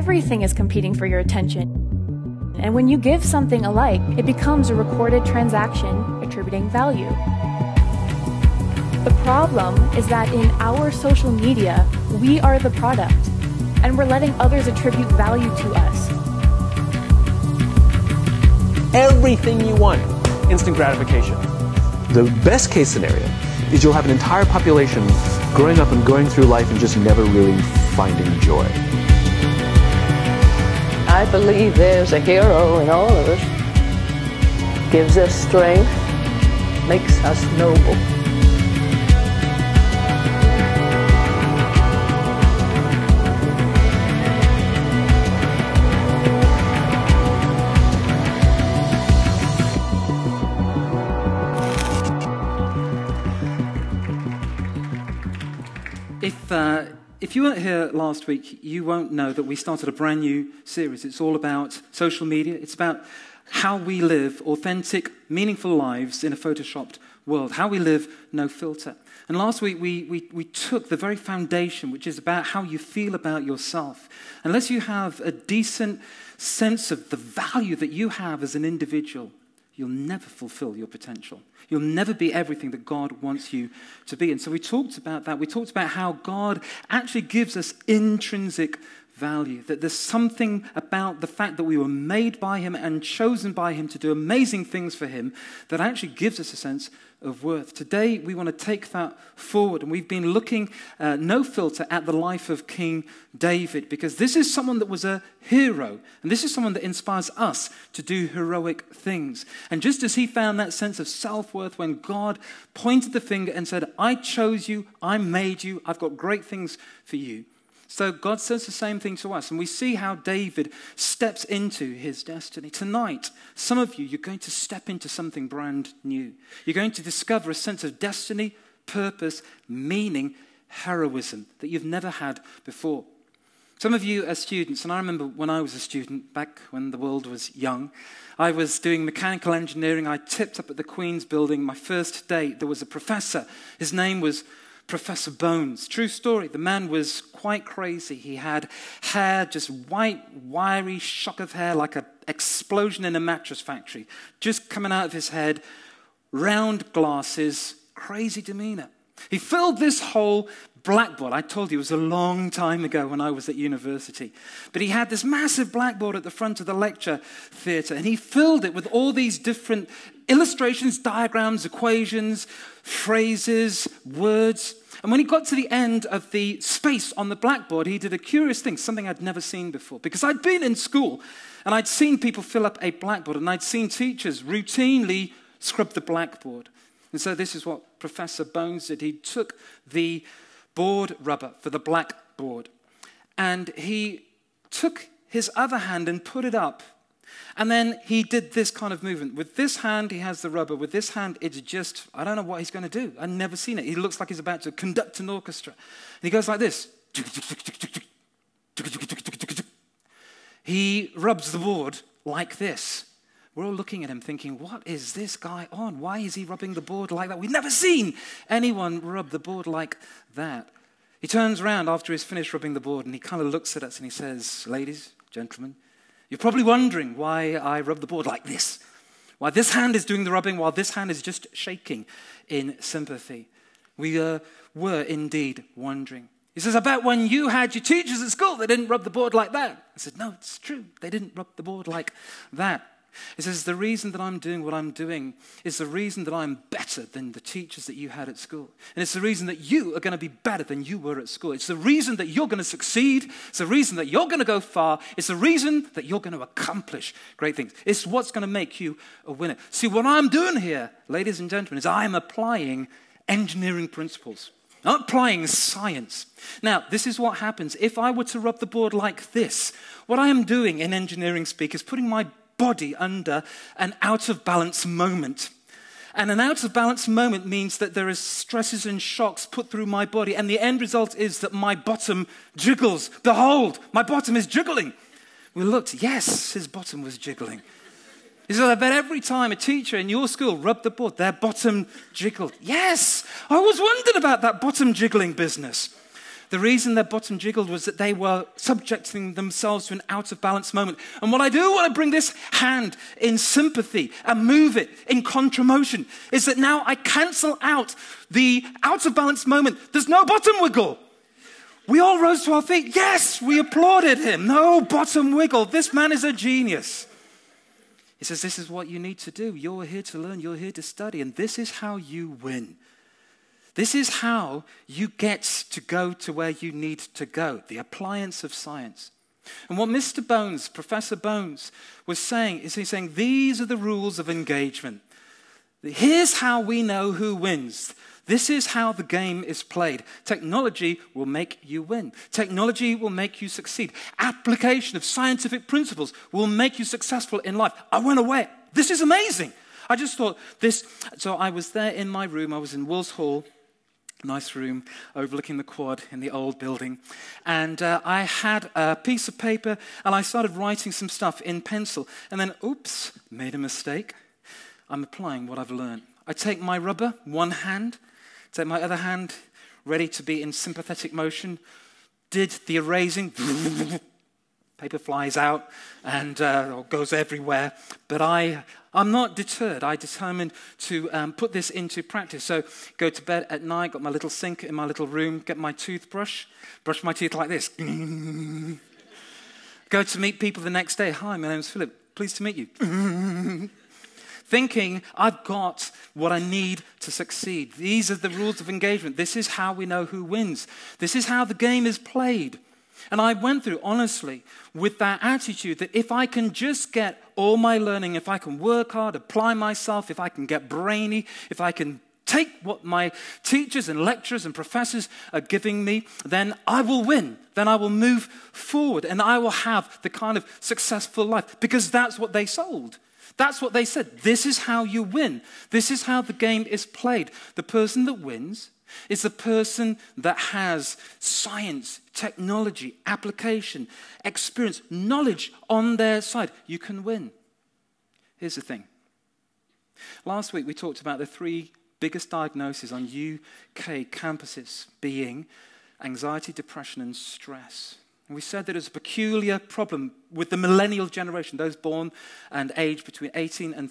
Everything is competing for your attention. And when you give something a like, it becomes a recorded transaction attributing value. The problem is that in our social media, we are the product, and we're letting others attribute value to us. Everything you want, instant gratification. The best case scenario is you'll have an entire population growing up and going through life and just never really finding joy. I believe there's a hero in all of us. Gives us strength, makes us noble. If you weren't here last week, you won't know that we started a brand new series. It's all about social media. It's about how we live authentic, meaningful lives in a photoshopped world, how we live no filter. And last week, we took the very foundation, which is about how you feel about yourself. Unless you have a decent sense of the value that you have as an individual, you'll never fulfill your potential. You'll never be everything that God wants you to be. And so we talked about that. We talked about how God actually gives us intrinsic value, that there's something about the fact that we were made by him and chosen by him to do amazing things for him that actually gives us a sense of worth. Today, we want to take that forward, and we've been looking, no filter, at the life of King David, because this is someone that was a hero, and this is someone that inspires us to do heroic things. And just as he found that sense of self-worth when God pointed the finger and said, I chose you, I made you, I've got great things for you. So God says the same thing to us, and we see how David steps into his destiny. Tonight, some of you, you're going to step into something brand new. You're going to discover a sense of destiny, purpose, meaning, heroism that you've never had before. Some of you are students, and I remember when I was a student, back when the world was young, I was doing mechanical engineering. I tipped up at the Queen's Building. My first day, there was a professor. His name was Professor Bones. True story. The man was quite crazy. He had hair, just white, wiry shock of hair, like an explosion in a mattress factory, just coming out of his head, round glasses, crazy demeanor. He filled this whole blackboard. I told you it was a long time ago when I was at university. But he had this massive blackboard at the front of the lecture theatre, and he filled it with all these different illustrations, diagrams, equations, phrases, words. And when he got to the end of the space on the blackboard, he did a curious thing, something I'd never seen before. Because I'd been in school, and I'd seen people fill up a blackboard, and I'd seen teachers routinely scrub the blackboard. And so this is what Professor Bones did. He took the board rubber for the blackboard, and he took his other hand and put it up. And then he did this kind of movement. With this hand, he has the rubber. With this hand, it's just, I don't know what he's going to do. I've never seen it. He looks like he's about to conduct an orchestra. And he goes like this. He rubs the board like this. We're all looking at him thinking, what is this guy on? Why is he rubbing the board like that? We've never seen anyone rub the board like that. He turns around after he's finished rubbing the board, and he kind of looks at us and he says, ladies, gentlemen, you're probably wondering why I rub the board like this. Why this hand is doing the rubbing while this hand is just shaking in sympathy. We were indeed wondering. He says, I bet when you had your teachers at school, they didn't rub the board like that. I said, no, it's true. They didn't rub the board like that. He says, the reason that I'm doing what I'm doing is the reason that I'm better than the teachers that you had at school. And it's the reason that you are going to be better than you were at school. It's the reason that you're going to succeed. It's the reason that you're going to go far. It's the reason that you're going to accomplish great things. It's what's going to make you a winner. See, what I'm doing here, ladies and gentlemen, is I'm applying engineering principles. I'm applying science. Now, this is what happens. If I were to rub the board like this, what I am doing in engineering speak is putting my body under an out-of-balance moment. And an out-of-balance moment means that there is stresses and shocks put through my body, and the end result is that my bottom jiggles. Behold, my bottom is jiggling. We looked, yes, his bottom was jiggling. He said, I bet every time a teacher in your school rubbed the board, their bottom jiggled. Yes, I was wondering about that bottom jiggling business. The reason their bottom jiggled was that they were subjecting themselves to an out-of-balance moment. And what I do when I bring this hand in sympathy and move it in contra-motion is that now I cancel out the out-of-balance moment. There's no bottom wiggle. We all rose to our feet. Yes, we applauded him. No bottom wiggle. This man is a genius. He says, this is what you need to do. You're here to learn. You're here to study. And this is how you win. This is how you get to go to where you need to go. The appliance of science. And what Mr. Bones, Professor Bones, was saying is he's saying, these are the rules of engagement. Here's how we know who wins. This is how the game is played. Technology will make you win. Technology will make you succeed. Application of scientific principles will make you successful in life. I went away. This is amazing. I just thought this. So I was there in my room. I was in Wolves Hall, nice room overlooking the quad in the old building. And I had a piece of paper and I started writing some stuff in pencil. And then, oops, made a mistake. I'm applying what I've learned. I take my rubber, one hand, take my other hand, ready to be in sympathetic motion, did the erasing, paper flies out and goes everywhere. But I'm not deterred. I determined to put this into practice. So go to bed at night, got my little sink in my little room, get my toothbrush, brush my teeth like this. Go to meet people the next day. Hi, my name's Philip. Pleased to meet you. Thinking, I've got what I need to succeed. These are the rules of engagement. This is how we know who wins. This is how the game is played. And I went through, honestly, with that attitude that if I can just get all my learning, if I can work hard, apply myself, if I can get brainy, if I can take what my teachers and lecturers and professors are giving me, then I will win. Then I will move forward and I will have the kind of successful life because that's what they sold. That's what they said. This is how you win. This is how the game is played. The person that wins is the person that has science, technology, application, experience, knowledge on their side. You can win. Here's the thing. Last week we talked about the 3 biggest diagnoses on UK campuses being anxiety, depression, and stress. And we said that there's a peculiar problem with the millennial generation, those born and aged between 18 and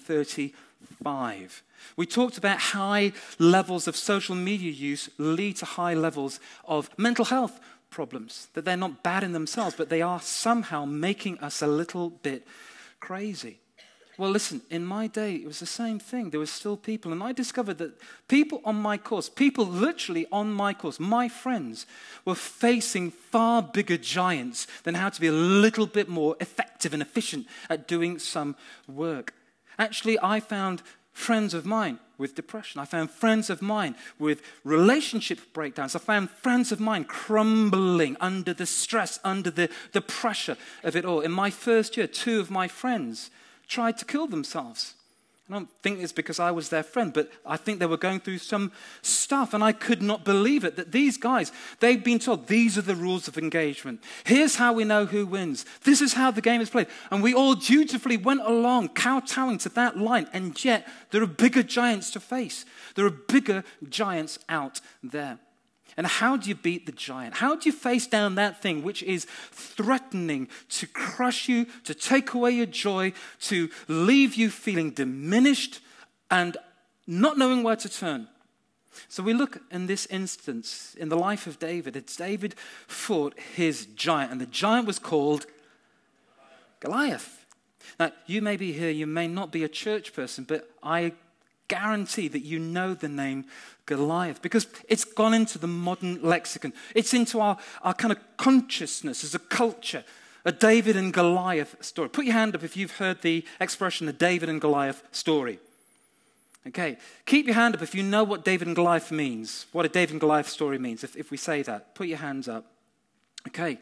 35. We talked about high levels of social media use lead to high levels of mental health problems, that they're not bad in themselves, but they are somehow making us a little bit crazy. Well, listen, in my day, it was the same thing. There were still people, and I discovered that people on my course, people literally on my course, my friends, were facing far bigger giants than how to be a little bit more effective and efficient at doing some work. Actually, I found friends of mine with depression. I found friends of mine with relationship breakdowns. I found friends of mine crumbling under the stress, under the pressure of it all. In my first year, 2 of my friends tried to kill themselves. I don't think it's because I was their friend, but I think they were going through some stuff, and I could not believe it, that these guys, they've been told, these are the rules of engagement. Here's how we know who wins. This is how the game is played. And we all dutifully went along, kowtowing to that line, and yet there are bigger giants to face. There are bigger giants out there. And how do you beat the giant? How do you face down that thing which is threatening to crush you, to take away your joy, to leave you feeling diminished and not knowing where to turn? So we look in this instance, in the life of David, it's David fought his giant, and the giant was called Goliath. Now, you may be here, you may not be a church person, but I guarantee that you know the name Goliath because it's gone into the modern lexicon. It's into our kind of consciousness as a culture, a David and Goliath story. Put your hand up if you've heard the expression, the David and Goliath story. Okay, keep your hand up if you know what David and Goliath means, what a David and Goliath story means, if we say that. Put your hands up. Okay,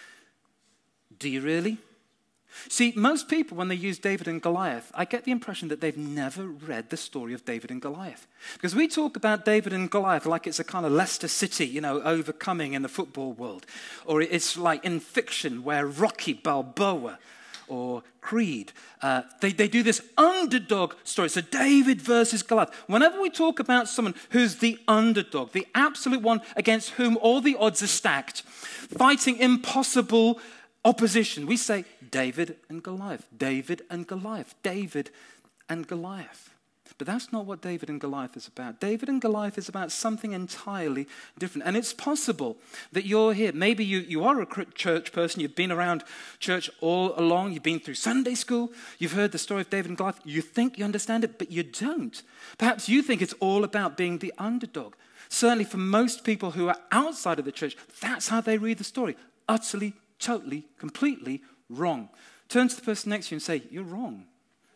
do you really? See, most people, when they use David and Goliath, I get the impression that they've never read the story of David and Goliath. Because we talk about David and Goliath like it's a kind of Leicester City, overcoming in the football world. Or it's like in fiction where Rocky Balboa or Creed. They do this underdog story. So David versus Goliath. Whenever we talk about someone who's the underdog, the absolute one against whom all the odds are stacked, fighting impossible opposition, we say David and Goliath, David and Goliath, David and Goliath. But that's not what David and Goliath is about. David and Goliath is about something entirely different. And it's possible that you're here. Maybe you are a church person. You've been around church all along. You've been through Sunday school. You've heard the story of David and Goliath. You think you understand it, but you don't. Perhaps you think it's all about being the underdog. Certainly for most people who are outside of the church, that's how they read the story. Utterly, totally, completely wrong. Turn to the person next to you and say, you're wrong.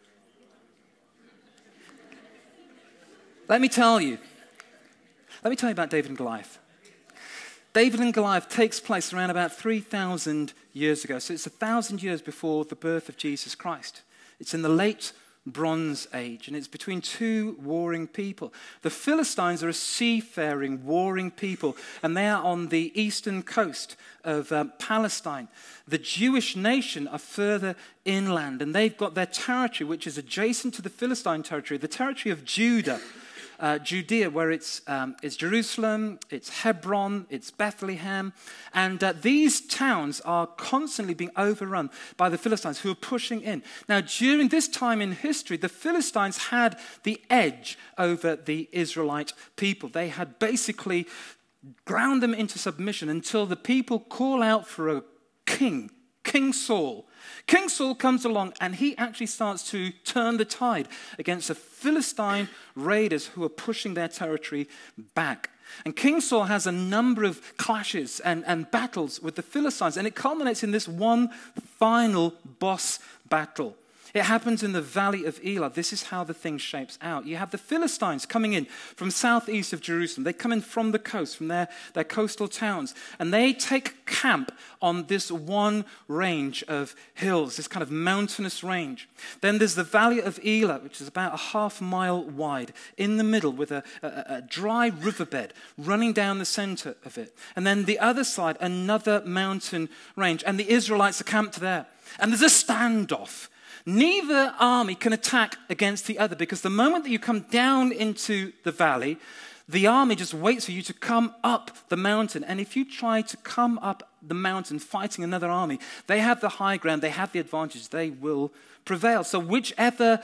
Let me tell you about David and Goliath. David and Goliath takes place around about 3,000 years ago. So it's 1,000 years before the birth of Jesus Christ. It's in the late Bronze Age, and it's between two warring people. The Philistines are a seafaring, warring people, and they are on the eastern coast of Palestine. The Jewish nation are further inland, and they've got their territory, which is adjacent to the Philistine territory, the territory of Judah. Judea, where it's Jerusalem, it's Hebron, it's Bethlehem. And these towns are constantly being overrun by the Philistines who are pushing in. Now, during this time in history, the Philistines had the edge over the Israelite people. They had basically ground them into submission until the people call out for a king, King Saul. King Saul comes along and he actually starts to turn the tide against the Philistine raiders who are pushing their territory back. And King Saul has a number of clashes and battles with the Philistines, and it culminates in this one final boss battle. It happens in the valley of Elah. This is how the thing shapes out. You have the Philistines coming in from southeast of Jerusalem. They come in from the coast, from their coastal towns. And they take camp on this one range of hills, this kind of mountainous range. Then there's the valley of Elah, which is about a half-mile wide, in the middle with a dry riverbed running down the center of it. And then the other side, another mountain range. And the Israelites are camped there. And there's a standoff. Neither army can attack against the other, because the moment that you come down into the valley, the army just waits for you to come up the mountain. And if you try to come up the mountain fighting another army, they have the high ground, they have the advantage, they will prevail. So whichever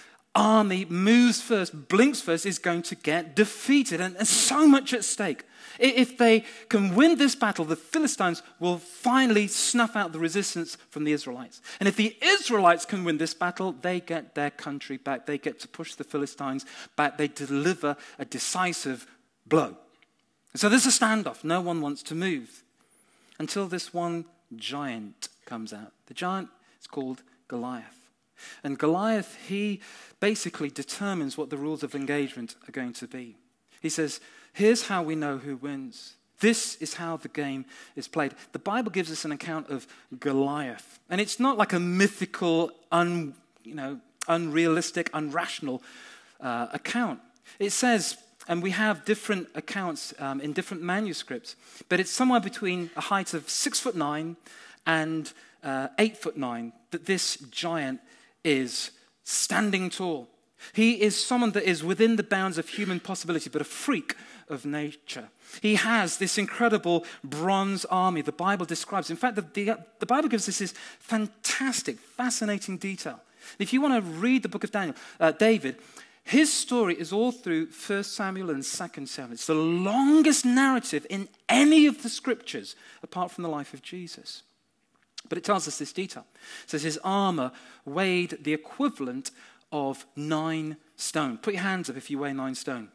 army moves first, blinks first, is going to get defeated. And so much at stake. If they can win this battle, the Philistines will finally snuff out the resistance from the Israelites. And if the Israelites can win this battle, they get their country back. They get to push the Philistines back. They deliver a decisive blow. And so there's a standoff. No one wants to move until this one giant comes out. The giant is called Goliath. And Goliath, he basically determines what the rules of engagement are going to be. He says, here's how we know who wins. This is how the game is played. The Bible gives us an account of Goliath. And it's not like a mythical, unrealistic, unrational account. It says, and we have different accounts in different manuscripts, but it's somewhere between a height of 6'9" and 8'9" that this giant is standing tall. He is someone that is within the bounds of human possibility, but a freak of nature. He has this incredible bronze army the Bible describes. In fact, the Bible gives us this fantastic, fascinating detail. If you want to read the book of David, his story is all through 1 Samuel and 2 Samuel. It's the longest narrative in any of the scriptures apart from the life of Jesus. But it tells us this detail. It says his armor weighed the equivalent of 9 stone. Put your hands up if you weigh 9 stone.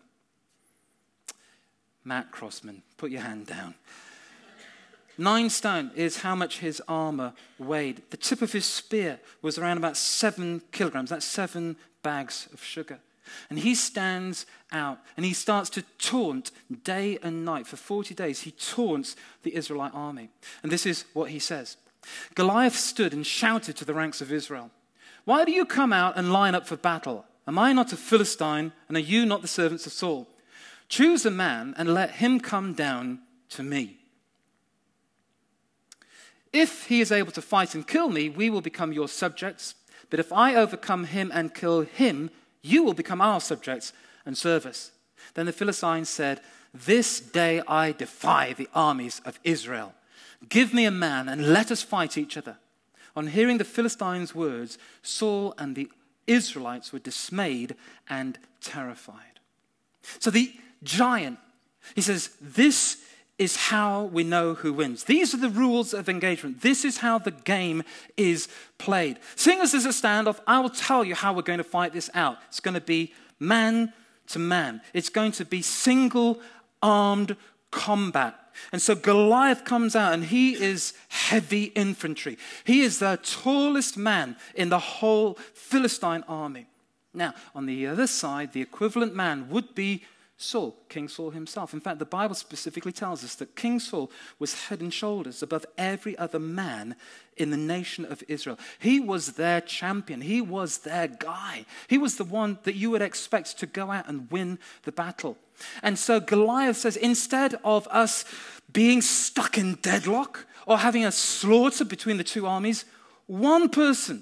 Matt Crossman, put your hand down. 9 stone is how much his armor weighed. The tip of his spear was around about 7 kilograms. That's 7 bags of sugar. And he stands out and he starts to taunt day and night. For 40 days, he taunts the Israelite army. And this is what he says. Goliath stood and shouted to the ranks of Israel, "Why do you come out and line up for battle? Am I not a Philistine, and are you not the servants of Saul? Choose a man and let him come down to me." If he is able to fight and kill me, we will become your subjects. But if I overcome him and kill him, you will become our subjects and serve us." Then the Philistines said, "This day I defy the armies of Israel. Give me a man and let us fight each other." On hearing the Philistines' words, Saul and the Israelites were dismayed and terrified. So the giant, he says, this is how we know who wins. These are the rules of engagement. This is how the game is played. Seeing as there's a standoff, I will tell you how we're going to fight this out. It's going to be man to man. It's going to be single-armed combat. And so Goliath comes out, and he is heavy infantry. He is the tallest man in the whole Philistine army. Now, on the other side, the equivalent man would be Saul, King Saul himself. In fact, the Bible specifically tells us that King Saul was head and shoulders above every other man in the nation of Israel. He was their champion. He was their guy. He was the one that you would expect to go out and win the battle. And so Goliath says, instead of us being stuck in deadlock or having a slaughter between the two armies, one person,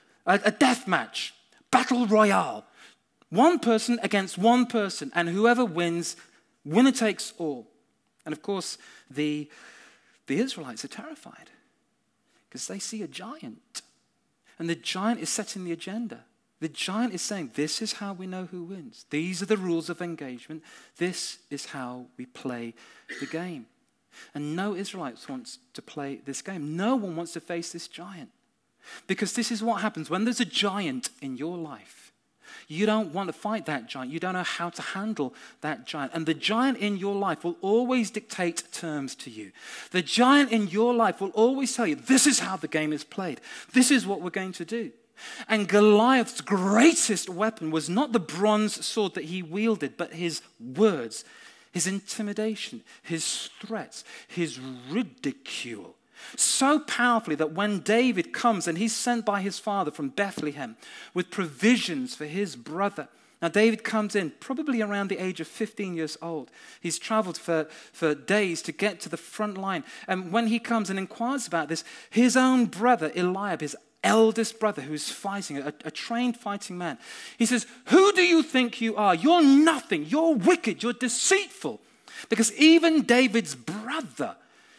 a death match, battle royale, one person against one person, and whoever wins, winner takes all. And of course, the Israelites are terrified because they see a giant. And the giant is setting the agenda. The giant is saying, this is how we know who wins. These are the rules of engagement. This is how we play the game. And no Israelites wants to play this game. No one wants to face this giant. Because this is what happens when there's a giant in your life. You don't want to fight that giant. You don't know how to handle that giant. And the giant in your life will always dictate terms to you. The giant in your life will always tell you, this is how the game is played. This is what we're going to do. And Goliath's greatest weapon was not the bronze sword that he wielded, but his words, his intimidation, his threats, his ridicule. So powerfully that when David comes and he's sent by his father from Bethlehem with provisions for his brother. Now David comes in probably around the age of 15 years old. He's traveled for days to get to the front line. And when he comes and inquires about this, his own brother Eliab, his eldest brother who's fighting, a trained fighting man, he says, "Who do you think you are? You're nothing. You're wicked. You're deceitful." Because even David's brother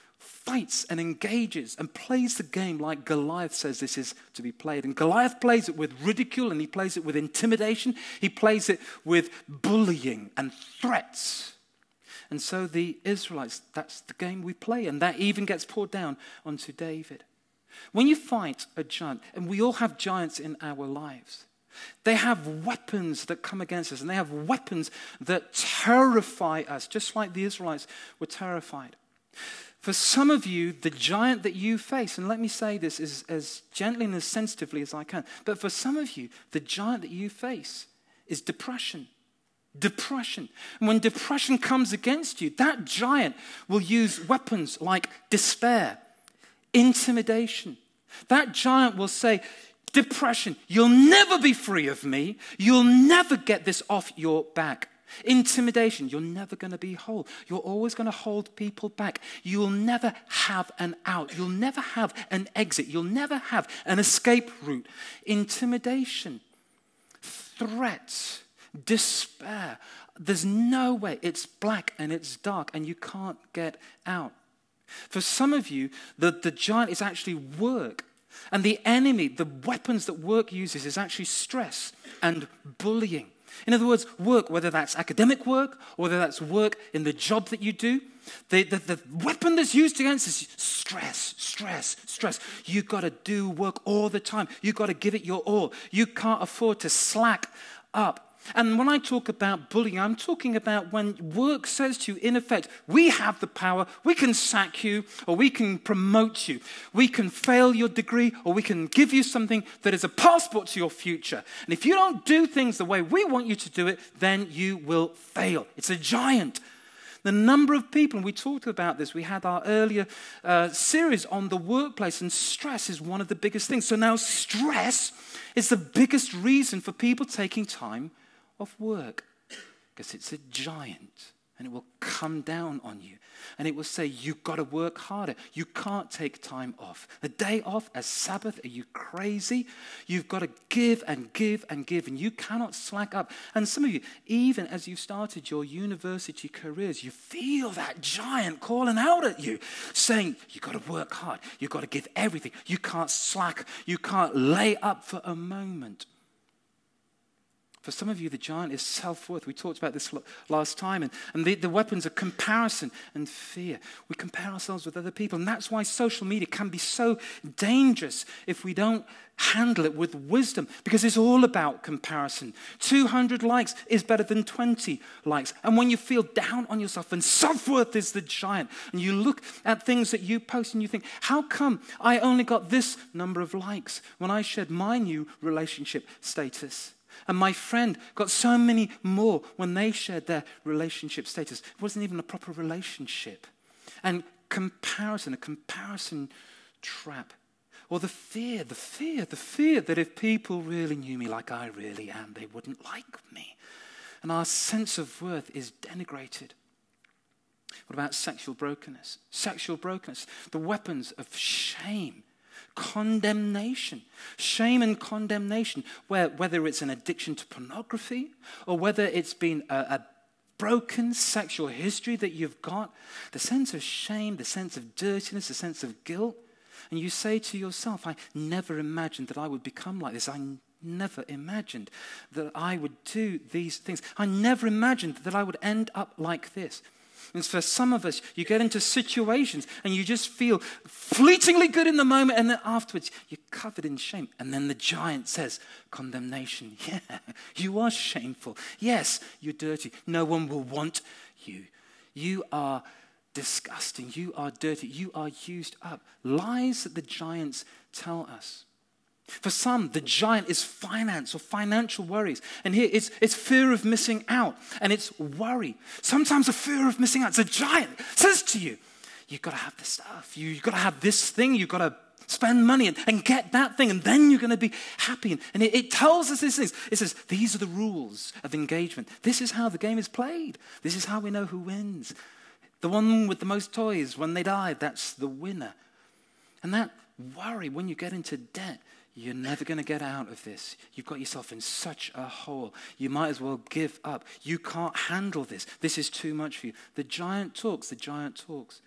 fights and engages and plays the game like Goliath says this is to be played. And Goliath plays it with ridicule, and he plays it with intimidation. He plays it with bullying and threats. And so the Israelites, that's the game we play, and that even gets poured down onto David. When you fight a giant, and we all have giants in our lives, they have weapons that come against us, and they have weapons that terrify us, just like the Israelites were terrified. For some of you, the giant that you face, and let me say this as gently and as sensitively as I can, but for some of you, the giant that you face is depression. Depression. And when depression comes against you, that giant will use weapons like despair, intimidation. That giant will say, depression, you'll never be free of me. You'll never get this off your back. Intimidation, you're never going to be whole. You're always going to hold people back. You'll never have an out. You'll never have an exit. You'll never have an escape route. Intimidation, threats, despair. There's no way. It's black and it's dark and you can't get out. For some of you, the giant is actually work. And the enemy, the weapons that work uses is actually stress and bullying. In other words, work, whether that's academic work or whether that's work in the job that you do, the weapon that's used against is stress, stress, stress. You've got to do work all the time. You've got to give it your all. You can't afford to slack up. And when I talk about bullying, I'm talking about when work says to you, in effect, we have the power, we can sack you, or we can promote you. We can fail your degree, or we can give you something that is a passport to your future. And if you don't do things the way we want you to do it, then you will fail. It's a giant. The number of people, and we talked about this, we had our earlier series on the workplace, and stress is one of the biggest things. So now stress is the biggest reason for people taking time off work, because it's a giant. and it will come down on you. And it will say, you've got to work harder. You can't take time off. A day off, a Sabbath, are you crazy? You've got to give and give and give, and you cannot slack up. And some of you, even as you've started your university careers, you feel that giant calling out at you, saying, you've got to work hard. You've got to give everything. You can't slack. You can't lay up for a moment. For some of you, the giant is self-worth. We talked about this last time. And the weapons are comparison and fear. We compare ourselves with other people. And that's why social media can be so dangerous if we don't handle it with wisdom. Because it's all about comparison. 200 likes is better than 20 likes. And when you feel down on yourself, and self-worth is the giant, and you look at things that you post and you think, how come I only got this number of likes when I shared my new relationship status? And my friend got so many more when they shared their relationship status. It wasn't even a proper relationship. And comparison, a comparison trap. Or the fear that if people really knew me like I really am, they wouldn't like me. And our sense of worth is denigrated. What about sexual brokenness? Sexual brokenness, the weapons of shame. Condemnation, shame and condemnation, whether it's an addiction to pornography or whether it's been a broken sexual history that you've got, the sense of shame, the sense of dirtiness, the sense of guilt, and you say to yourself, I never imagined that I would become like this. I never imagined that I would do these things. I never imagined that I would end up like this. And for some of us, you get into situations and you just feel fleetingly good in the moment, and then afterwards you're covered in shame. And then the giant says, condemnation. Yeah, you are shameful. Yes, you're dirty. No one will want you. You are disgusting. You are dirty. You are used up. Lies that the giants tell us. For some, the giant is finance or financial worries. And here, it's fear of missing out, and it's worry. Sometimes the fear of missing out, it's a giant. It says to you, you've got to have this stuff. You've got to have this thing. You've got to spend money and get that thing, and then you're going to be happy. And it tells us these things. It says, these are the rules of engagement. This is how the game is played. This is how we know who wins. The one with the most toys, when they die, that's the winner. And that worry, when you get into debt, you're never going to get out of this. You've got yourself in such a hole. You might as well give up. You can't handle this. This is too much for you. The giant talks. The giant talks.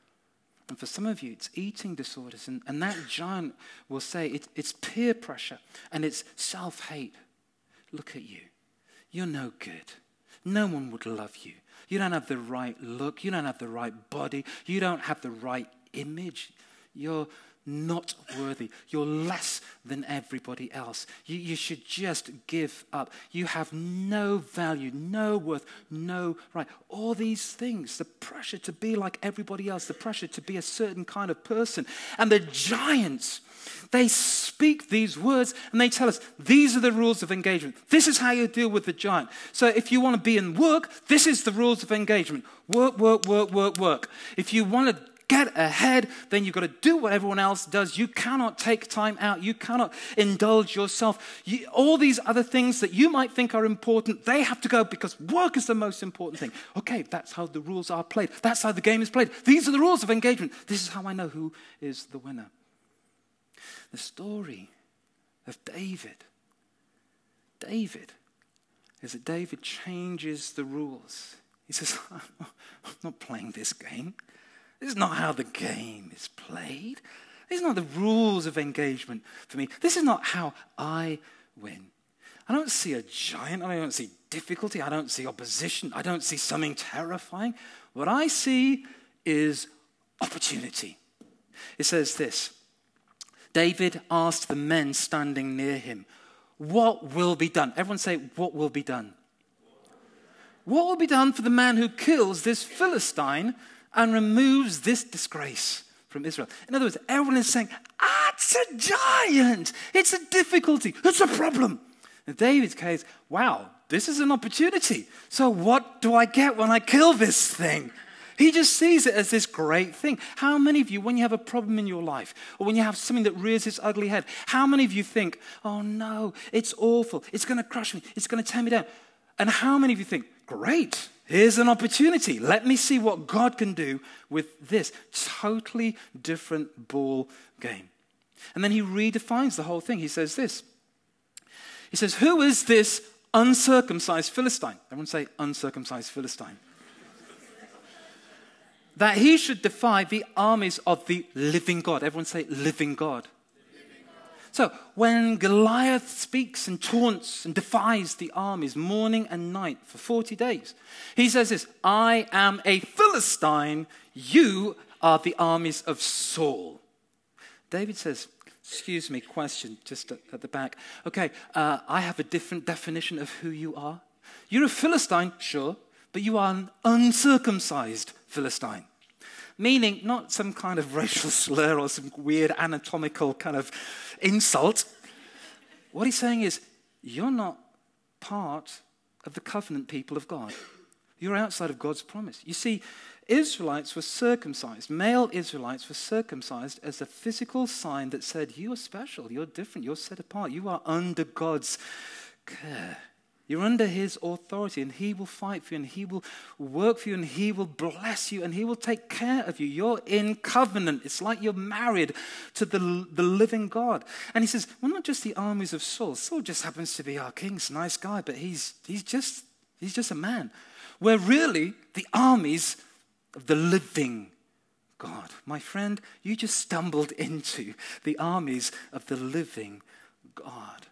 And for some of you, it's eating disorders. And that giant will say it's peer pressure and it's self-hate. Look at you. You're no good. No one would love you. You don't have the right look. You don't have the right body. You don't have the right image. You're not worthy. You're less than everybody else. You should just give up. You have no value, no worth, no right. All these things, the pressure to be like everybody else, the pressure to be a certain kind of person. And the giants, they speak these words and they tell us, these are the rules of engagement. This is how you deal with the giant. So if you want to be in work, this is the rules of engagement. Work, work, work, work, work. If you want to get ahead, then you've got to do what everyone else does. You cannot take time out. You cannot indulge yourself. All these other things that you might think are important, they have to go because work is the most important thing. Okay, that's how the rules are played. That's how the game is played. These are the rules of engagement. This is how I know who is the winner. The story of David is that David changes the rules. He says, I'm not playing this game. This is not how the game is played. These are not the rules of engagement for me. This is not how I win. I don't see a giant. I don't see difficulty. I don't see opposition. I don't see something terrifying. What I see is opportunity. It says this. David asked the men standing near him, what will be done? Everyone say, what will be done? What will be done for the man who kills this Philistine and removes this disgrace from Israel? In other words, everyone is saying, it's a giant. It's a difficulty. It's a problem. In David's case, wow, this is an opportunity. So what do I get when I kill this thing? He just sees it as this great thing. How many of you, when you have a problem in your life, or when you have something that rears its ugly head, how many of you think, oh no, it's awful. It's going to crush me. It's going to tear me down. And how many of you think, great, Here's an opportunity. Let me see what God can do with this. Totally different ball game. And then he redefines the whole thing. He says this. He says, who is this uncircumcised Philistine? Everyone say uncircumcised Philistine. That he should defy the armies of the living God. Everyone say living God. So when Goliath speaks and taunts and defies the armies morning and night for 40 days, he says this, I am a Philistine, you are the armies of Saul. David says, excuse me, question just at the back. Okay, I have a different definition of who you are. You're a Philistine, sure, but you are an uncircumcised Philistine. Meaning not some kind of racial slur or some weird anatomical kind of insult. What he's saying is, you're not part of the covenant people of God. You're outside of God's promise. You see, Israelites were circumcised. Male Israelites were circumcised as a physical sign that said, you are special, you're different, you're set apart, you are under God's care. You're under his authority, and he will fight for you, and he will work for you, and he will bless you, and he will take care of you. You're in covenant. It's like you're married to the living God. And he says, well, not just the armies of Saul. Saul just happens to be our king. He's a nice guy, but he's just a man. We're really the armies of the living God. My friend, you just stumbled into the armies of the living God.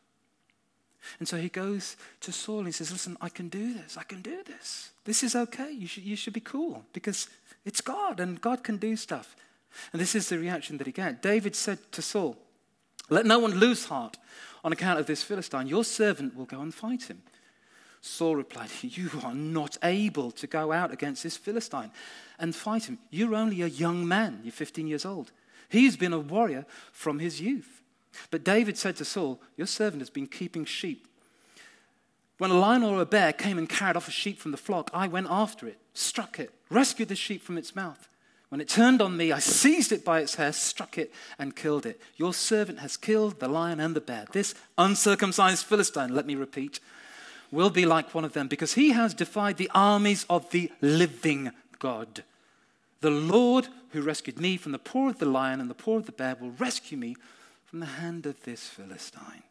And so he goes to Saul and he says, listen, I can do this. I can do this. This is okay. You should be cool because it's God and God can do stuff. And this is the reaction that he got. David said to Saul, let no one lose heart on account of this Philistine. Your servant will go and fight him. Saul replied, you are not able to go out against this Philistine and fight him. You're only a young man. You're 15 years old. He's been a warrior from his youth. But David said to Saul, your servant has been keeping sheep. When a lion or a bear came and carried off a sheep from the flock, I went after it, struck it, rescued the sheep from its mouth. When it turned on me, I seized it by its hair, struck it, and killed it. Your servant has killed the lion and the bear. This uncircumcised Philistine, let me repeat, will be like one of them because he has defied the armies of the living God. The Lord who rescued me from the paw of the lion and the paw of the bear will rescue me from the hand of this Philistine.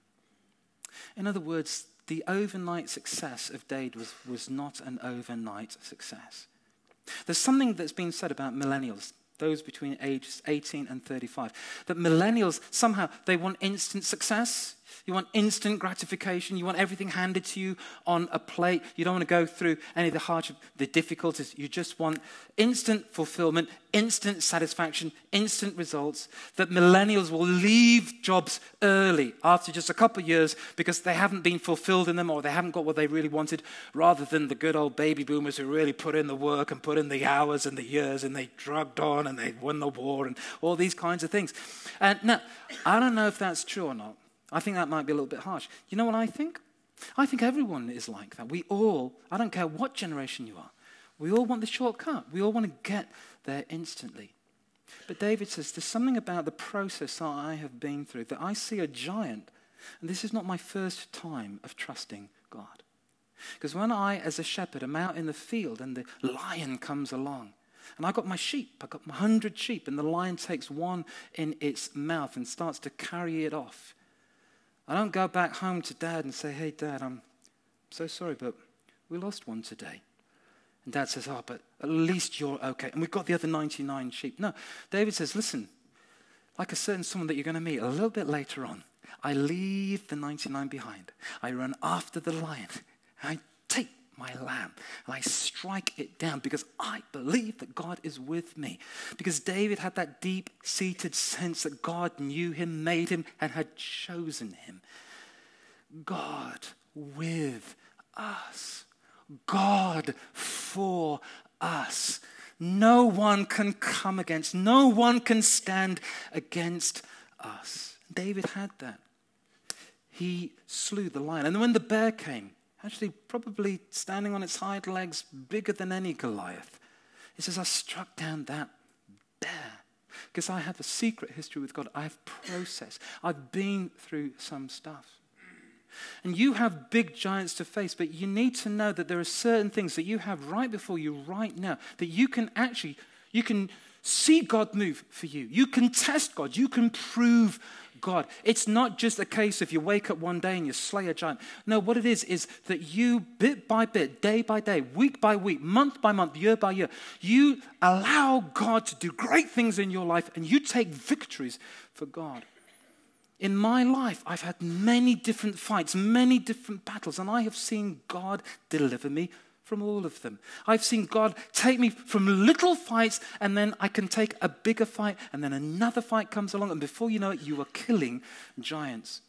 In other words, the overnight success of David was not an overnight success. There's something that's been said about millennials, those between ages 18 and 35, that millennials somehow, they want instant success. You want instant gratification. You want everything handed to you on a plate. You don't want to go through any of the hardship, the difficulties. You just want instant fulfillment, instant satisfaction, instant results. That millennials will leave jobs early after just a couple of years because they haven't been fulfilled in them or they haven't got what they really wanted, rather than the good old baby boomers who really put in the work and put in the hours and the years and they drugged on and they won the war and all these kinds of things. And now, I don't know if that's true or not. I think that might be a little bit harsh. You know what I think? I think everyone is like that. We all, I don't care what generation you are, we all want the shortcut. We all want to get there instantly. But David says, there's something about the process that I have been through that I see a giant. And this is not my first time of trusting God. Because when I, as a shepherd, am out in the field and the lion comes along, and I got my sheep, I got my 100 sheep, and the lion takes one in its mouth and starts to carry it off. I don't go back home to Dad and say, hey, Dad, I'm so sorry, but we lost one today. And Dad says, oh, but at least you're okay. And we've got the other 99 sheep. No, David says, listen, like a certain someone that you're going to meet a little bit later on, I leave the 99 behind. I run after the lion. I take my lamb and I strike it down because I believe that God is with me. Because David had that deep-seated sense that God knew him, made him, and had chosen him. God with us. God for us. No one can come against, no one can stand against us. David had that. He slew the lion. And when the bear came, actually probably standing on its hind legs, bigger than any Goliath, he says, I struck down that bear. Because I have a secret history with God. I have processed. I've been through some stuff. And you have big giants to face, but you need to know that there are certain things that you have right before you right now that you can see God move for you. You can test God. You can prove God. It's not just a case of you wake up one day and you slay a giant. No, what it is that you, bit by bit, day by day, week by week, month by month, year by year, you allow God to do great things in your life and you take victories for God. In my life, I've had many different fights, many different battles, and I have seen God deliver me from all of them. I've seen God take me from little fights, and then I can take a bigger fight, and then another fight comes along, and before you know it, you are killing giants.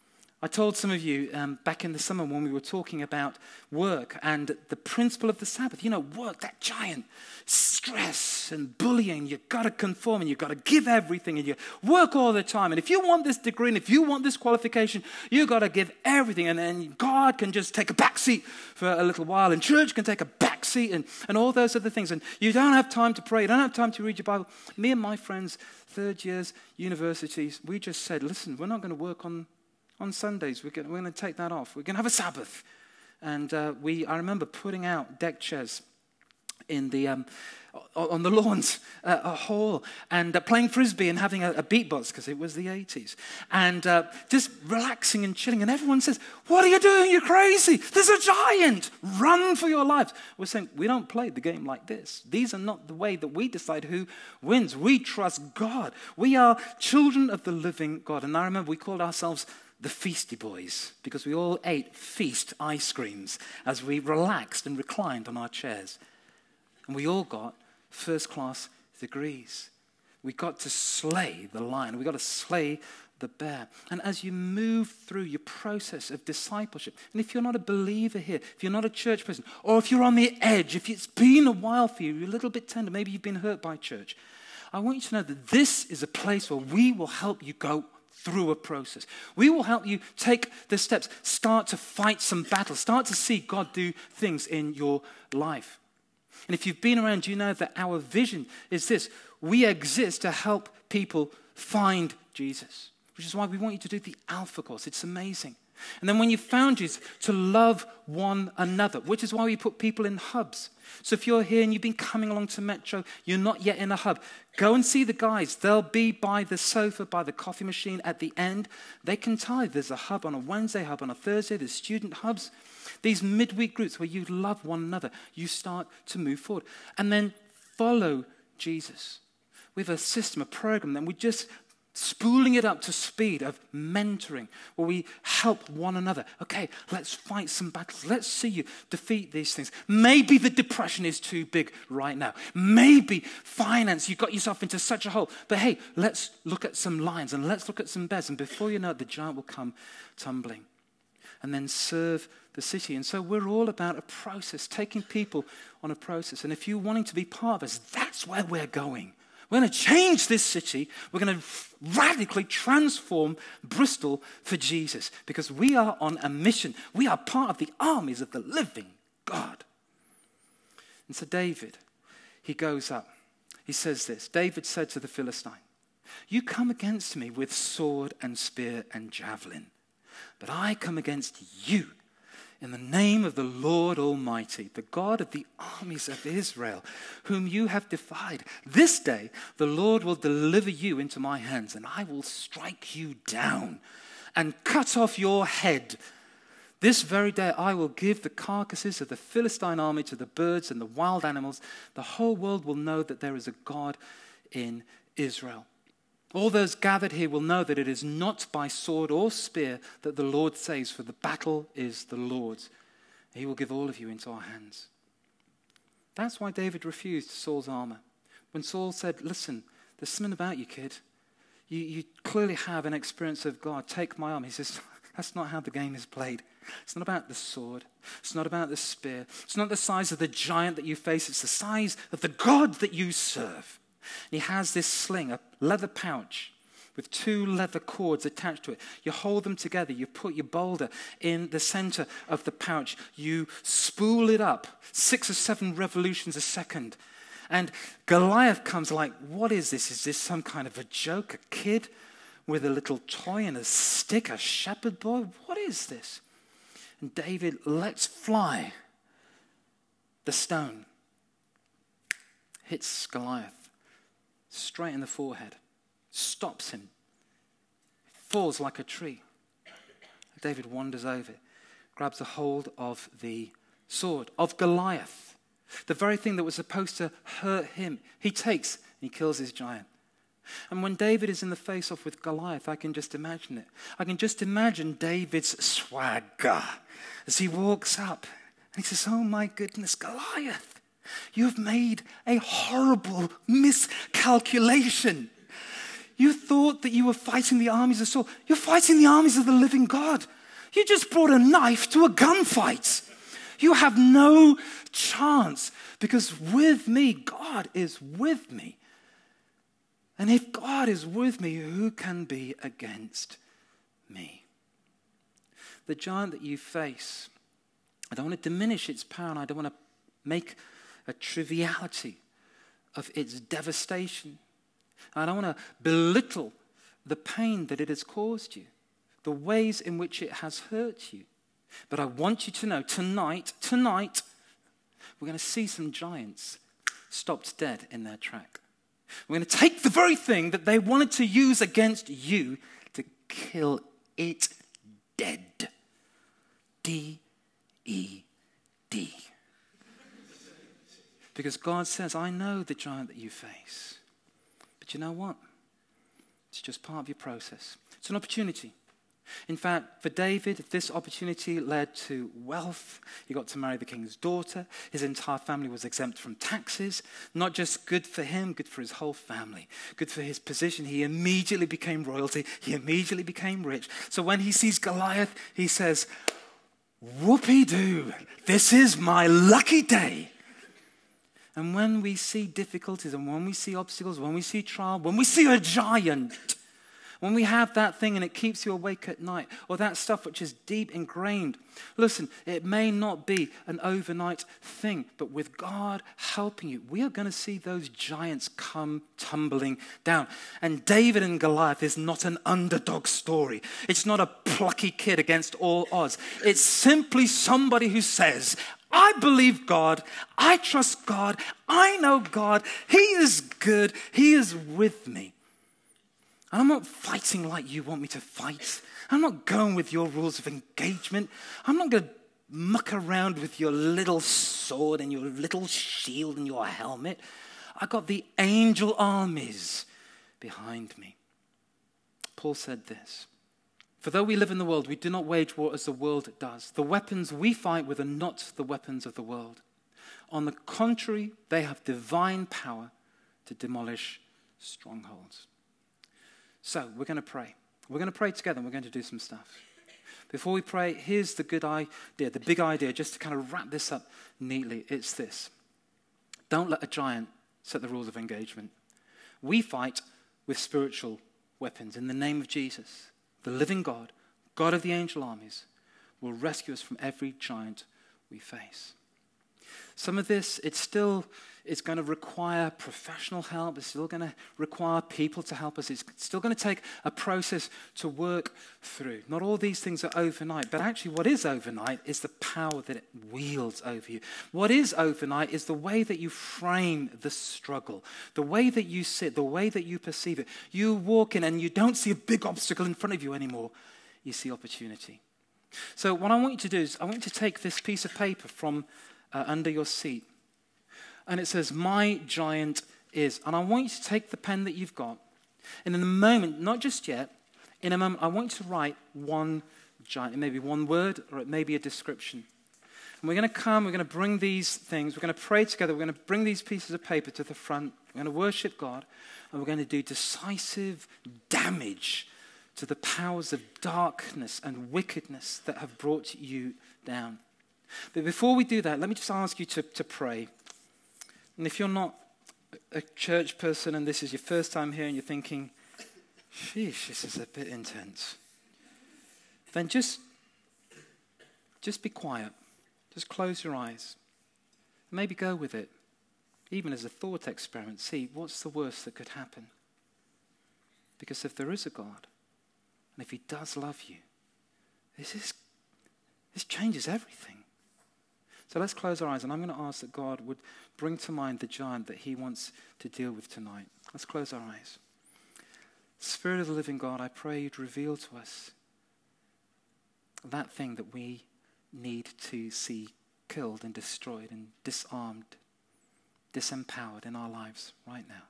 I told some of you back in the summer when we were talking about work and the principle of the Sabbath. You know, work, that giant, stress and bullying, you've got to conform and you've got to give everything and you work all the time. And if you want this degree and if you want this qualification, you've got to give everything. And then God can just take a back seat for a little while and church can take a back seat and all those other things. And you don't have time to pray, you don't have time to read your Bible. Me and my friends, third years, universities, we just said, listen, we're not going to work on Sundays. We're going to take that off. We're going to have a Sabbath. And I remember putting out deck chairs in the on the lawns, a hall, and playing frisbee and having a beatbox because it was the 80s, and just relaxing and chilling. And everyone says, "What are you doing? You're crazy! There's a giant! Run for your lives!" We're saying we don't play the game like this. These are not the way that we decide who wins. We trust God. We are children of the living God. And I remember we called ourselves the Feasty Boys, because we all ate feast ice creams as we relaxed and reclined on our chairs. And we all got first-class degrees. We got to slay the lion. We got to slay the bear. And as you move through your process of discipleship, and if you're not a believer here, if you're not a church person, or if you're on the edge, if it's been a while for you, you're a little bit tender, maybe you've been hurt by church, I want you to know that this is a place where we will help you go through a process. We will help you take the steps, start to fight some battles, start to see God do things in your life. And if you've been around, you know that our vision is this. We exist to help people find Jesus, which is why we want you to do the Alpha course. It's amazing. And then when you've found Jesus, to love one another, which is why we put people in hubs. So if you're here and you've been coming along to Metro, you're not yet in a hub, go and see the guys. They'll be by the sofa, by the coffee machine at the end. They can tell you there's a hub on a Wednesday, hub on a Thursday, there's student hubs. These midweek groups where you love one another, you start to move forward. And then follow Jesus. We have a system, a program, then we just spooling it up to speed of mentoring, where we help one another. Okay, let's fight some battles. Let's see you defeat these things. Maybe the depression is too big right now. Maybe finance, you got yourself into such a hole. But hey, let's look at some lions and let's look at some bears. And before you know it, the giant will come tumbling. And then serve the city. And so we're all about a process, taking people on a process. And if you're wanting to be part of us, that's where we're going. We're going to change this city. We're going to radically transform Bristol for Jesus, because we are on a mission. We are part of the armies of the living God. And so David, he goes up. He says this. David said to the Philistine, "You come against me with sword and spear and javelin, but I come against you in the name of the Lord Almighty, the God of the armies of Israel, whom you have defied. This day the Lord will deliver you into my hands, and I will strike you down and cut off your head. This very day I will give the carcasses of the Philistine army to the birds and the wild animals. The whole world will know that there is a God in Israel. All those gathered here will know that it is not by sword or spear that the Lord saves, for the battle is the Lord's. He will give all of you into our hands." That's why David refused Saul's armor. When Saul said, "Listen, there's something about you, kid. You clearly have an experience of God. Take my armor." He says, that's not how the game is played. It's not about the sword. It's not about the spear. It's not the size of the giant that you face. It's the size of the God that you serve. He has this sling, a leather pouch with 2 leather cords attached to it. You hold them together. You put your boulder in the center of the pouch. You spool it up 6 or 7 revolutions a second. And Goliath comes like, "What is this? Is this some kind of a joke, a kid?" with a little toy and a stick, a shepherd boy? What is this? And David lets fly the stone, hits Goliath straight in the forehead, stops him, falls like a tree. David wanders over, grabs a hold of the sword of Goliath, the very thing that was supposed to hurt him. He takes and he kills his giant. And when David is in the face-off with Goliath, I can just imagine it. I can just imagine David's swagger as he walks up and he says, "Oh my goodness, Goliath, you've made a horrible miscalculation. You thought that you were fighting the armies of Saul. You're fighting the armies of the living God. You just brought a knife to a gunfight. You have no chance because with me, God is with me. And if God is with me, who can be against me?" The giant that you face, I don't want to diminish its power, and I don't want to make a triviality of its devastation. I don't want to belittle the pain that it has caused you, the ways in which it has hurt you. But I want you to know, tonight, we're going to see some giants stopped dead in their track. We're going to take the very thing that they wanted to use against you to kill it dead. D-E-D. Because God says, I know the giant that you face. But you know what? It's just part of your process. It's an opportunity. In fact, for David, this opportunity led to wealth. He got to marry the king's daughter. His entire family was exempt from taxes. Not just good for him, good for his whole family. Good for his position. He immediately became royalty. He immediately became rich. So when he sees Goliath, he says, whoopee-doo, this is my lucky day. And when we see difficulties and when we see obstacles, when we see trial, when we see a giant, when we have that thing and it keeps you awake at night, or that stuff which is deep ingrained, listen, it may not be an overnight thing, but with God helping you, we are going to see those giants come tumbling down. And David and Goliath is not an underdog story. It's not a plucky kid against all odds. It's simply somebody who says, I believe God, I trust God, I know God, He is good, He is with me. And I'm not fighting like you want me to fight. I'm not going with your rules of engagement. I'm not going to muck around with your little sword and your little shield and your helmet. I got the angel armies behind me. Paul said this, for though we live in the world, we do not wage war as the world does. The weapons we fight with are not the weapons of the world. On the contrary, they have divine power to demolish strongholds. So we're going to pray. We're going to pray together and we're going to do some stuff. Before we pray, here's the good idea, the big idea, just to kind of wrap this up neatly. It's this. Don't let a giant set the rules of engagement. We fight with spiritual weapons in the name of Jesus. The living God, God of the angel armies, will rescue us from every giant we face. Some of this, it's going to require professional help. It's still going to require people to help us. It's still going to take a process to work through. Not all these things are overnight, but actually what is overnight is the power that it wields over you. What is overnight is the way that you frame the struggle, the way that you sit, the way that you perceive it. You walk in and you don't see a big obstacle in front of you anymore. You see opportunity. So what I want you to do is I want you to take this piece of paper from under your seat. And it says, my giant is. And I want you to take the pen that you've got. And in a moment, not just yet, in a moment, I want you to write one giant. It may be one word or it may be a description. And we're going to come, we're going to bring these things, we're going to pray together, we're going to bring these pieces of paper to the front, we're going to worship God, and we're going to do decisive damage to the powers of darkness and wickedness that have brought you down. But before we do that, let me just ask you to pray. And if you're not a church person and this is your first time here and you're thinking, sheesh, this is a bit intense, then just be quiet. Just close your eyes. Maybe go with it. Even as a thought experiment, see what's the worst that could happen. Because if there is a God, and if he does love you, this changes everything. So let's close our eyes, and I'm going to ask that God would bring to mind the giant that he wants to deal with tonight. Let's close our eyes. Spirit of the living God, I pray you'd reveal to us that thing that we need to see killed and destroyed and disarmed, disempowered in our lives right now.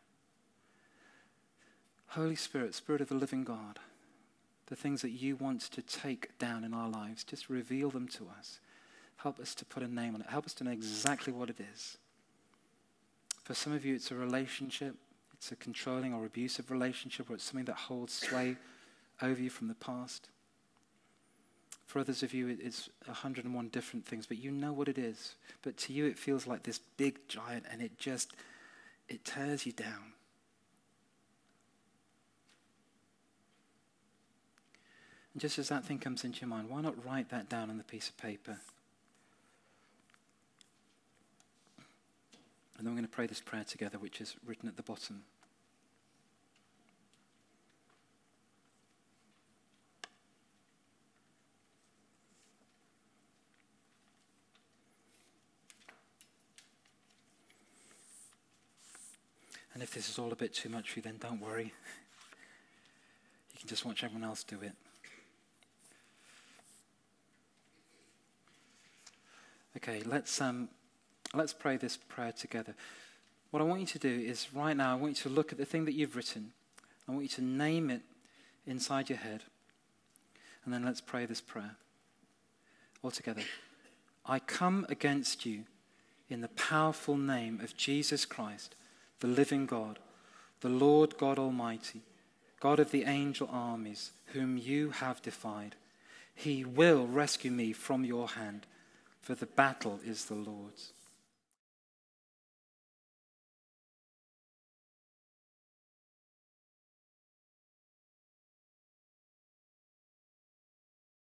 Holy Spirit, Spirit of the living God, the things that you want to take down in our lives, just reveal them to us. Help us to put a name on it. Help us to know exactly what it is. For some of you, it's a relationship. It's a controlling or abusive relationship, or it's something that holds sway over you from the past. For others of you, it's 101 different things, but you know what it is. But to you, it feels like this big giant, and it tears you down. And just as that thing comes into your mind, why not write that down on the piece of paper? And then we're going to pray this prayer together, which is written at the bottom. And if this is all a bit too much for you, then don't worry. You can just watch everyone else do it. Okay, let's pray this prayer together. What I want you to do is right now, I want you to look at the thing that you've written. I want you to name it inside your head. And then let's pray this prayer all together. I come against you in the powerful name of Jesus Christ, the living God, the Lord God Almighty, God of the angel armies, whom you have defied. He will rescue me from your hand, for the battle is the Lord's.